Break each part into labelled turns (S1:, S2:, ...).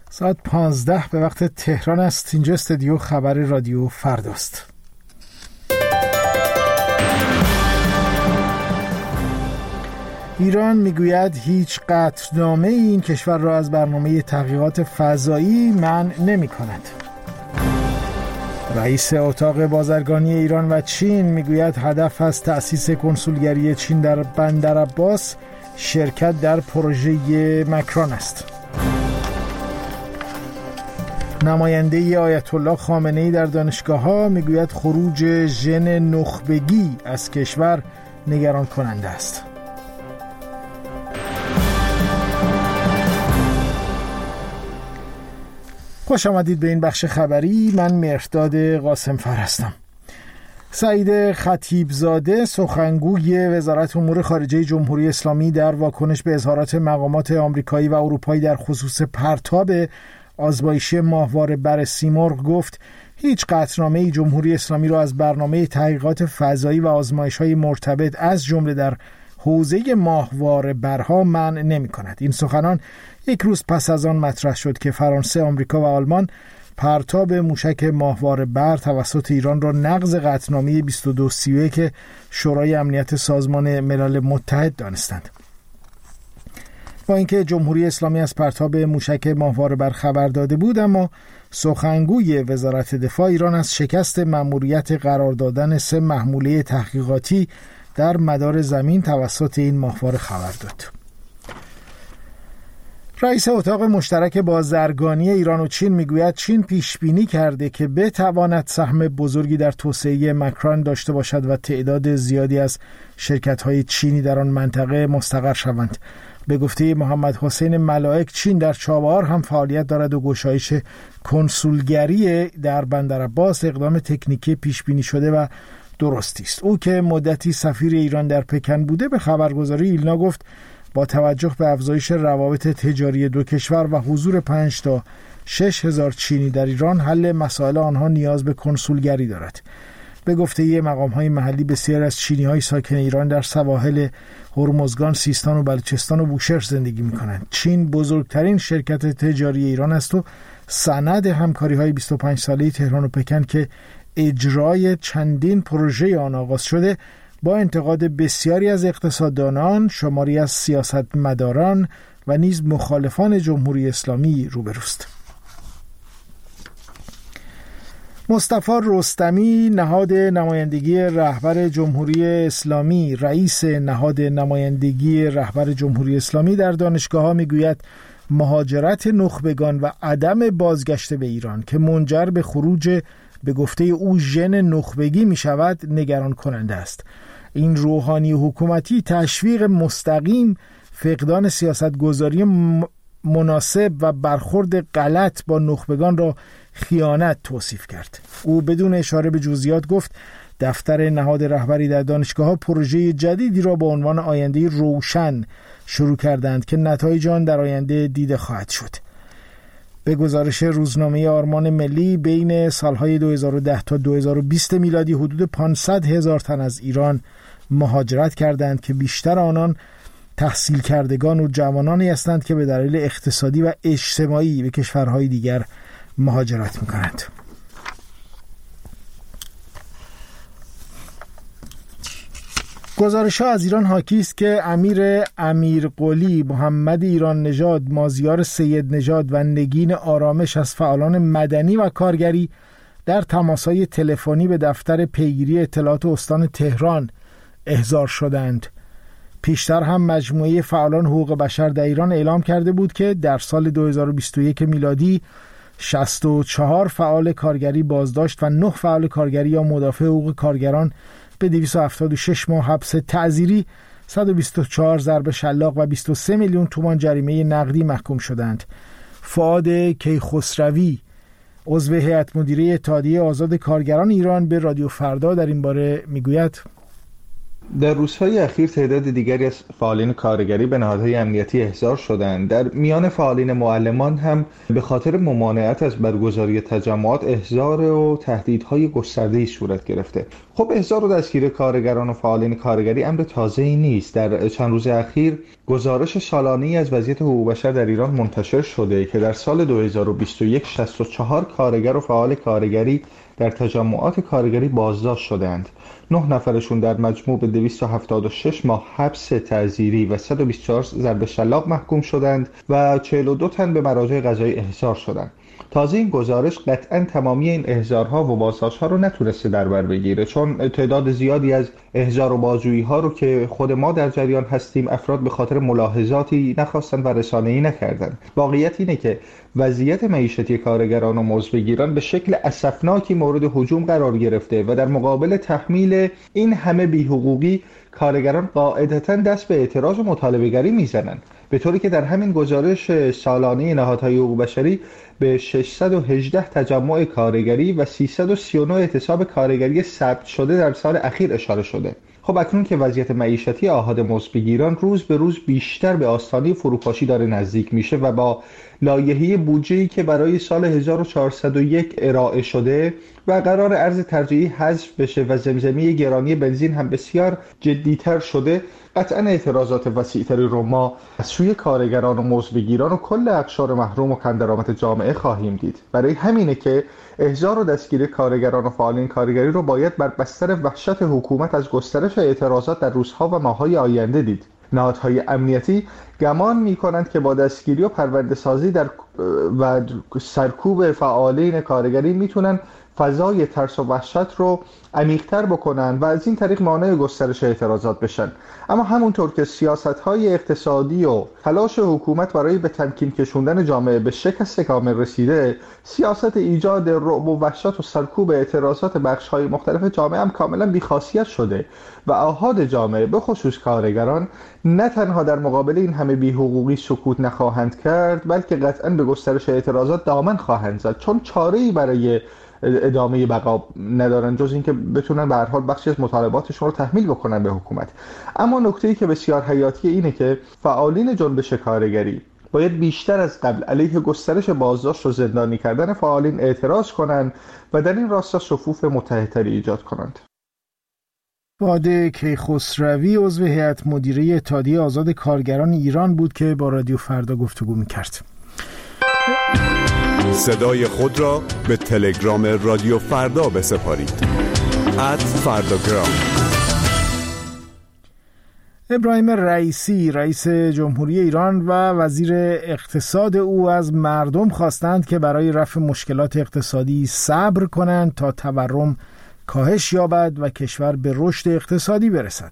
S1: ساعت 15 به وقت تهران است. اینجا استودیو خبر رادیو فرداست. ایران میگوید هیچ قطعنامه این کشور را از برنامه تحقیقات فضایی منع نمی کند. رئیس اتاق بازرگانی ایران و چین میگوید هدف از تأسیس کنسولگری چین در بندرعباس شرکت در پروژه مکران است. نماینده آیت الله خامنه‌ای در دانشگاه‌ها میگوید خروج ژن نخبگی از کشور نگران کننده است. خوش آمدید به این بخش خبری. من مهرداد قاسمفر هستم. سعید خطیبزاده سخنگوی وزارت امور خارجه جمهوری اسلامی در واکنش به اظهارات مقامات آمریکایی و اروپایی در خصوص پرتاب آزمایشی ماهواره بر سیمرغ گفت هیچ قطعنامه‌ای جمهوری اسلامی را از برنامه تحقیقات فضایی و آزمایش‌های مرتبط از جمله در حوزه ماهواره برها منع نمی‌کند. این سخنان یک روز پس از آن مطرح شد که فرانسه، آمریکا و آلمان پرتاب موشک ماهواره بر توسط ایران را نقض قطعنامه 2231 شورای امنیت سازمان ملل متحد دانستند. با اینکه جمهوری اسلامی از پرتاب موشک ماهواره بر خبر داده بود، اما سخنگوی وزارت دفاع ایران از شکست مأموریت قرار دادن 3 محموله تحقیقاتی در مدار زمین توسط این ماهواره خبر داد. رئیس اتاق مشترک بازرگانی ایران و چین میگوید چین پیش بینی کرده که بتواند سهم بزرگی در توسعه مکران داشته باشد و تعداد زیادی از شرکت‌های چینی در آن منطقه مستقر شوند. به گفته محمد حسین ملائک، چین در چابهار هم فعالیت دارد و گشایش کنسولگری در بندرعباس اقدام تکنیکی پیش بینی شده و درستی است. او که مدتی سفیر ایران در پکن بوده به خبرگزاری ایلنا گفت با توجه به افزایش روابط تجاری دو کشور و حضور 5 تا 6 هزار چینی در ایران، حل مسائل آنها نیاز به کنسولگری دارد. به گفته مقام‌های محلی، بسیار از چینی‌های ساکن ایران در سواحل هرمزگان، سیستان و بلوچستان و بوشهر زندگی می‌کنند. چین بزرگترین شرکت تجاری ایران است و سند همکاری‌های 25 ساله تهران و پکن که اجرای چندین پروژه آن آغاز شده با انتقاد بسیاری از اقتصاددانان، شماری از سیاستمداران و نیز مخالفان جمهوری اسلامی روبروست. مصطفی رستمی، نهاد نمایندگی رهبر جمهوری اسلامی، رئیس نهاد نمایندگی رهبر جمهوری اسلامی در دانشگاه‌ها میگوید مهاجرت نخبگان و عدم بازگشت به ایران که منجر به خروج به گفته او ژن نخبگی می شود نگران کننده است. این روحانی حکومتی تشویق مستقیم فقدان سیاستگذاری مناسب و برخورد غلط با نخبگان را خیانت توصیف کرد. او بدون اشاره به جزئیات گفت دفتر نهاد رهبری در دانشگاه‌ها پروژه جدیدی را با عنوان آینده روشن شروع کردند که نتایج آن در آینده دیده خواهد شد. به گزارش روزنامه آرمان ملی، بین سالهای 2010 تا 2020 میلادی حدود 500 هزار تن از ایران مهاجرت کردند که بیشتر آنان تحصیل کردگان و جوانانی هستند که به دلیل اقتصادی و اجتماعی به کشورهای دیگر مهاجرت می‌کنند. گزارش‌ها از ایران حاکی است که امیرقلی، محمد ایران نژاد، مازیار سید نژاد و نگین آرامش از فعالان مدنی و کارگری در تماس‌های تلفنی به دفتر پیگیری اطلاعات استان تهران احضار شدند. پیشتر هم مجموعه فعالان حقوق بشر در ایران اعلام کرده بود که در سال 2021 میلادی 64 فعال کارگری بازداشت و 9 فعال کارگری یا مدافع حقوق کارگران به 276 ماه حبس تعزیری، 124 ضرب شلاق و 23 میلیون تومان جریمه نقدی محکوم شدند. فؤاد کیخسروی، عضو هیئت مدیره اتحادیه آزاد کارگران ایران، به رادیو فردا در این باره میگوید
S2: در روزهای اخیر تعداد دیگری از فعالین کارگری به نهادهای امنیتی احضار شدند. در میان فعالین معلمان هم به خاطر ممانعت از برگزاری تجمعات احضار و تهدیدهای گسترده‌ای صورت گرفته. خب احضار و دستگیری کارگران و فعالین کارگری امر تازه‌ای نیست. در چند روز اخیر گزارش سالانه‌ای از وضعیت حقوق بشر در ایران منتشر شده که در سال 2021 64 کارگر و فعال کارگری در تجمعات کارگری بازداشت شدند. 9 نفرشون در مجموع به 276 ماه حبس تعزیری و 124 ضرب شلاق محکوم شدند و 42 تن به مراجع قضایی احضار شدند. تازه این گزارش قطعاً تمامی این احضارها و بازداشت‌ها رو نتونسته در بر بگیره، چون تعداد زیادی از احضار و بازجویی‌ها رو که خود ما در جریان هستیم افراد به خاطر ملاحظاتی نخواستن و رسانه‌ای نکردن. واقعیت اینه که وضعیت معیشتی کارگران و مزدبگیران به شکل اسفناکی مورد هجوم قرار گرفته و در مقابل تحمیل این همه بی‌حقوقی کارگران قاعدتاً دست به اعتراض و مطالبه‌گری میزنند، به طوری که در همین گزارش سالانه نهادهای حقوق بشری به 618 تجمع کارگری و 339 اعتصاب کارگری ثبت شده در سال اخیر اشاره شده. خب اکنون که وضعیت معیشتی آحاد مزدبگیران روز به روز بیشتر به آستانه فروپاشی داره نزدیک میشه و با لایحه بودجه‌ای که برای سال 1401 ارائه شده و قرار ارز ترجیحی حذف بشه و زمزمه گرانی بنزین هم بسیار جدی‌تر شده، قطعاً اعتراضات وسیع‌تری رو ما از سوی کارگران و مزدبگیران و کل اقشار محروم و کم‌درآمد جامعه خواهیم دید. برای همینه که احضار و دستگیری کارگران و فعالین کارگری رو باید بر بستر وحشت حکومت از گسترش اعتراضات در روزها و ماه‌های آینده دید. نهادهای امنیتی گمان می‌کنند که با دستگیری و پرونده‌سازی و سرکوب فعالین کارگری میتونن فضای ترس و وحشت رو عمیق‌تر بکنن و از این طریق مانع گسترش اعتراضات بشن. اما همونطور که سیاست‌های اقتصادی و تلاش حکومت برای به تمکین کشوندن جامعه به شکست کامل رسیده، سیاست ایجاد رعب و وحشت و سرکوب اعتراضات بخش‌های مختلف جامعه هم کاملا بی‌خاصیت شده و آحاد جامعه به خصوص کارگران نه تنها در مقابل این همه بی‌حقوقی سکوت نخواهند کرد، بلکه قطعاً به گسترش اعتراضات دامن خواهند زد، چون چاره‌ای برای ادامه بقا ندارن جز اینکه بتونن به هر حال بخشی از مطالباتشون رو تحمیل بکنن به حکومت. اما نکته‌ای که بسیار حیاتی اینه که فعالین جنبش کارگری باید بیشتر از قبل علیه گسترش بازداشت و زندانی کردن فعالین اعتراض کنند و در این راستا صفوف متحدتری ایجاد کنند.
S1: باده کیخسروی عضو هیئت مدیره اتحادیه آزاد کارگران ایران بود که با رادیو فردا گفتگو می‌کرد.
S3: صدای خود را به تلگرام رادیو فردا بسپارید. @فرداگرام.
S1: ابراهیم رئیسی رئیس جمهوری ایران و وزیر اقتصاد او از مردم خواستند که برای رفع مشکلات اقتصادی صبر کنند تا تورم کاهش یابد و کشور به رشد اقتصادی برسد.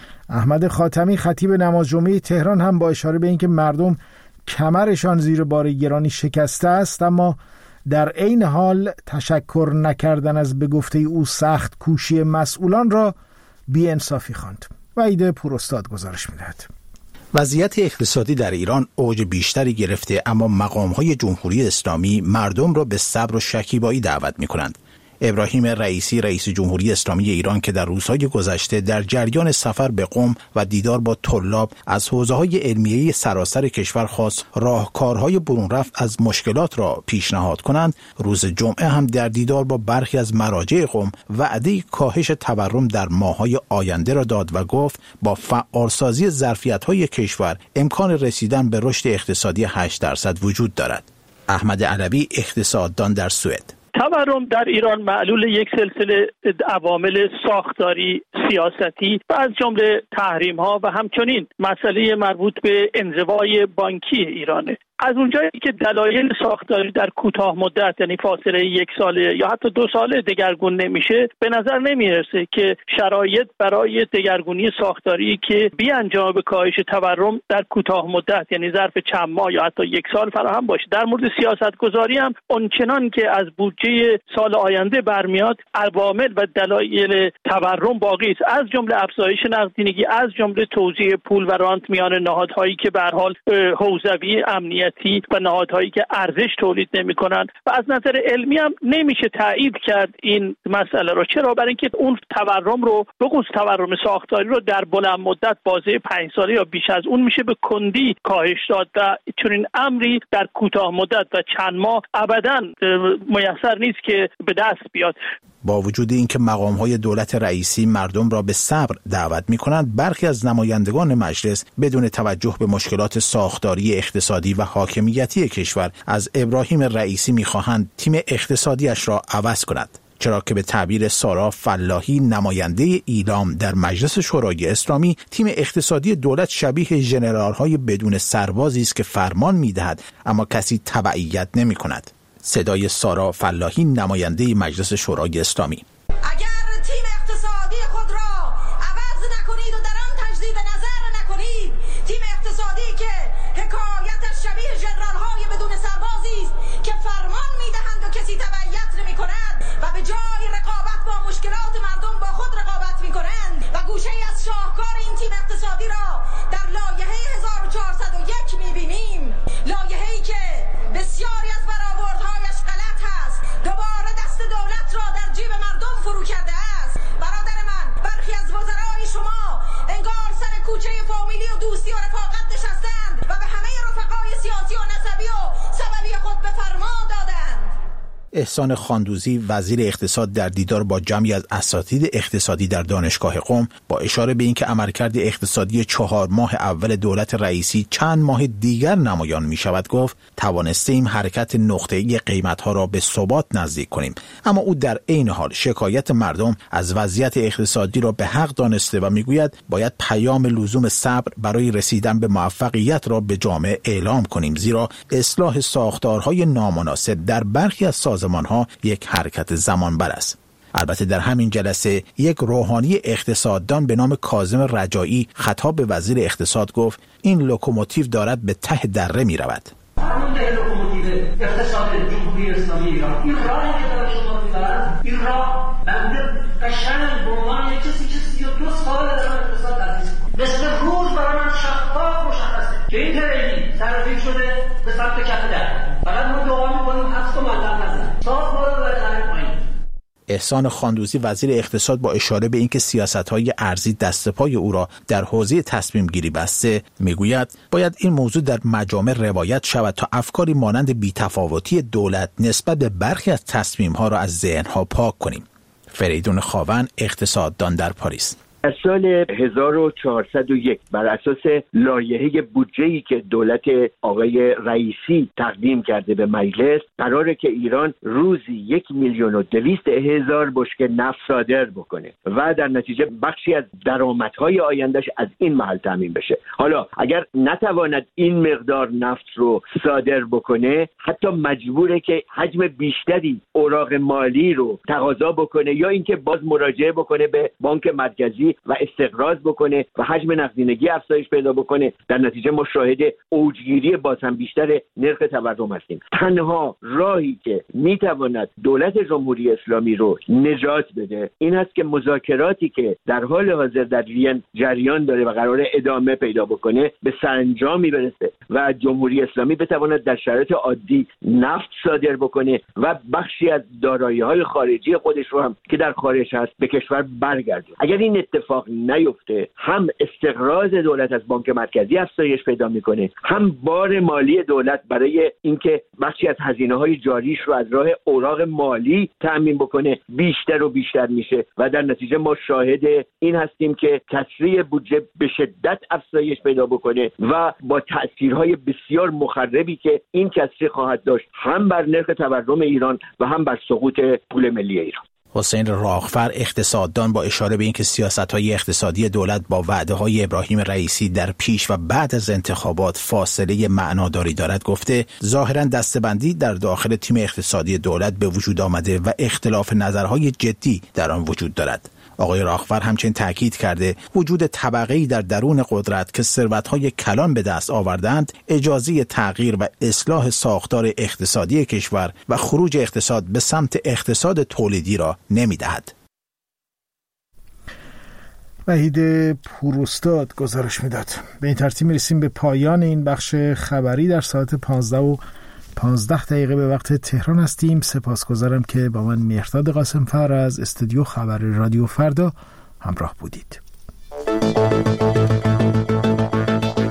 S1: احمد خاتمی خطیب نماز جمعه تهران هم با اشاره به اینکه مردم کمرشان زیر بار گرانی شکسته است، اما در عین حال تشکر نکردن از به گفته او سخت کوشی مسئولان را بی‌انصافی خواند. وحید پوراستاد گزارش می‌دهد.
S4: وضعیت اقتصادی در ایران اوج بیشتری گرفته، اما مقام‌های جمهوری اسلامی مردم را به صبر و شکیبایی دعوت می‌کنند. ابراهیم رئیسی رئیس جمهوری اسلامی ایران که در روزهای گذشته در جریان سفر به قم و دیدار با طلاب از حوزه‌های علمیه سراسر کشور خواست راهکارهای برون رفت از مشکلات را پیشنهاد کنند، روز جمعه هم در دیدار با برخی از مراجع قم وعده کاهش تورم در ماه‌های آینده را داد و گفت با فعالسازی ظرفیت‌های کشور امکان رسیدن به رشد اقتصادی 8% وجود دارد. احمد علوی اقتصاددان در سوئد:
S5: تورم در ایران معلول یک سلسله عوامل ساختاری، سیاستی و از جمله تحریم‌ها و همچنین مسئله مربوط به انزوای بانکی ایرانه. از اونجایی که دلایل ساختاری در کوتاه مدت یعنی فاصله 1 ساله یا حتی 2 ساله دگرگون نمیشه، به نظر نمیرسه که شرایط برای دگرگونی ساختاری که بیانجام به کاهش تورم در کوتاه مدت یعنی ظرف چند ماه یا حتی 1 سال فراهم باشه. در مورد سیاستگذاری هم اونچنان که از بودجه سال آینده برمیاد، عوامل و دلایل تورم باقی است، از جمله افزایش نقدینگی، از جمله توزیع پول و رانت میان نهادهایی که به هر حال حوزوی امنیتی و نهادهایی که ارزش تولید نمی‌کنند و از نظر علمی هم نمیشه تایید کرد این مسئله رو. چرا؟ برای اینکه اون تورم رو بخصوص تورم ساختاری رو در بلند مدت بازه 5 ساله یا بیش از اون میشه به کندی کاهش داد و چون این امری در کوتاه مدت و چند ماه ابداً میسر نیست که به دست بیاد.
S4: با وجود اینکه مقام‌های دولت رئیسی مردم را به صبر دعوت می‌کنند، برخی از نمایندگان مجلس بدون توجه به مشکلات ساختاری، اقتصادی و حاکمیتی کشور از ابراهیم رئیسی می‌خواهند تیم اقتصادیش را عوض کند. چرا که به تعبیر سارا فلاحی، نماینده ایلام در مجلس شورای اسلامی، تیم اقتصادی دولت شبیه ژنرال‌های بدون سربازی است که فرمان می‌دهد اما کسی تبعیت نمی‌کند. صدای سارا فلاحی، نماینده مجلس شورای اسلامی.
S6: اگر تیم اقتصادی خود را عوض نکنید و در آن تجدید نظر نکنید، تیم اقتصادی که حکایتش شبیه ژنرال‌های بدون سربازی است که فرمان می‌دهند و کسی تبعیت نمی‌کند و به جای رقابت با مشکلات مردم با خود رقابت می‌کنند و گوشه‌ای از شاهکار این تیم اقتصادی را در لایحه 1401 می‌بینیم، لایحه‌ای که بسیاری از برآوردهایش غلط است، دوباره دست دولت را در جیب مردم فرو کرده است. برادر من، برخی از وزرای شما انگار سر کوچه فامیلی و دوستی و رفاقت نشستند و به همه رفقای سیاسی و نسبی و سببی خود به فرما دادند.
S4: احسان خاندوزی، وزیر اقتصاد، در دیدار با جمعی از اساتید اقتصادی در دانشگاه قم با اشاره به اینکه عملکرد اقتصادی 4 ماه اول دولت رئیسی چند ماه دیگر نمایان می شود گفت توانستیم حرکت نقطه‌ای قیمت‌ها را به ثبات نزدیک کنیم، اما او در عین حال شکایت مردم از وضعیت اقتصادی را به حق دانسته و میگوید باید پیام لزوم صبر برای رسیدن به موفقیت را به جامعه اعلام کنیم، زیرا اصلاح ساختارهای نامناسب در برخی از سازمان‌ها یک حرکت زمانبر است. البته در همین جلسه یک روحانی اقتصاددان به نام کاظم رجایی خطاب به وزیر اقتصاد گفت این لوکوموتیو دارد به ته دره می رود.
S7: همون لوکوموتیو اقتصاد جمهوری اسلامی ایران، این راهی که داره شما می‌برند، این راه بنده قشنگ به عنوان کسی که 32 سال در اقتصاد تدریس می‌کنه، مثل روز برای من شفاف مشخصه که این تریلی تعریف شده به سمت کف در. فقط ما دعا می‌کنیم حبس و مطلب نزنه. صاف ما رو ببرید پایین.
S4: احسان خاندوزی، وزیر اقتصاد، با اشاره به اینکه سیاست‌های ارزی دست پای او را در حوزه تصمیم گیری بسته، میگوید باید این موضوع در مجامع روایت شود تا افکاری مانند بی‌تفاوتی دولت نسبت به برخی از تصمیم‌ها را از ذهن‌ها پاک کنیم. فریدون خاون، اقتصاددان در پاریس:
S8: در سال 1401 بر اساس لایحه بودجه‌ای که دولت آقای رئیسی تقدیم کرده به مجلس، قراره که ایران روزی 1,200,000 بشکه نفت صادر بکنه و در نتیجه بخشی از درآمدهای آیندهش از این محل تامین بشه. حالا اگر نتواند این مقدار نفت رو صادر بکنه، حتی مجبوره که حجم بیشتری اوراق مالی رو تقاضا بکنه یا اینکه باز مراجعه بکنه به بانک مرکزی و استقراض بکنه و حجم نقدینگی افزایش پیدا بکنه. در نتیجه ما شاهد اوجگیری باز هم بیشتر نرخ تورم هستیم. تنها راهی که میتواند دولت جمهوری اسلامی رو نجات بده این است که مذاکراتی که در حال حاضر در وین جریان داره و قرار ادامه پیدا بکنه به سرانجامی برسه و جمهوری اسلامی بتواند در شرایط عادی نفت صادر بکنه و بخشی از دارایی‌های خارجی خودش رو هم که در خارج هست به کشور برگردونه. اگر این اتفاق نیفته، هم استقراض دولت از بانک مرکزی افزایش پیدا میکنه، هم بار مالی دولت برای اینکه بخشی از هزینه‌های جاریش رو از راه اوراق مالی تأمین بکنه بیشتر و بیشتر میشه و در نتیجه ما شاهد این هستیم که کسری بودجه به شدت افزایش پیدا بکنه و با تأثیرهای بسیار مخربی که این کسری خواهد داشت هم بر نرخ تورم ایران و هم بر سقوط پول ملی ایران.
S4: حسین راغفر، اقتصاددان، با اشاره به اینکه سیاست‌های اقتصادی دولت با وعده‌های ابراهیم رئیسی در پیش و بعد از انتخابات فاصله معناداری دارد، گفته ظاهراً دسته‌بندی در داخل تیم اقتصادی دولت به وجود آمده و اختلاف نظرهای جدی در آن وجود دارد. آقای راغفر همچنین تاکید کرده وجود طبقه‌ای در درون قدرت که ثروت‌های کلان به دست آوردند اجازه تغییر و اصلاح ساختار اقتصادی کشور و خروج اقتصاد به سمت اقتصاد تولیدی را نمی‌دهد.
S1: وحید پوراستاد گزارش میداد. به این ترتیب میرسیم به پایان این بخش خبری. در ساعت 15:15 به وقت تهران هستیم. سپاسگزارم که با من مهرداد قاسمفر از استودیو خبر رادیو فردا همراه بودید.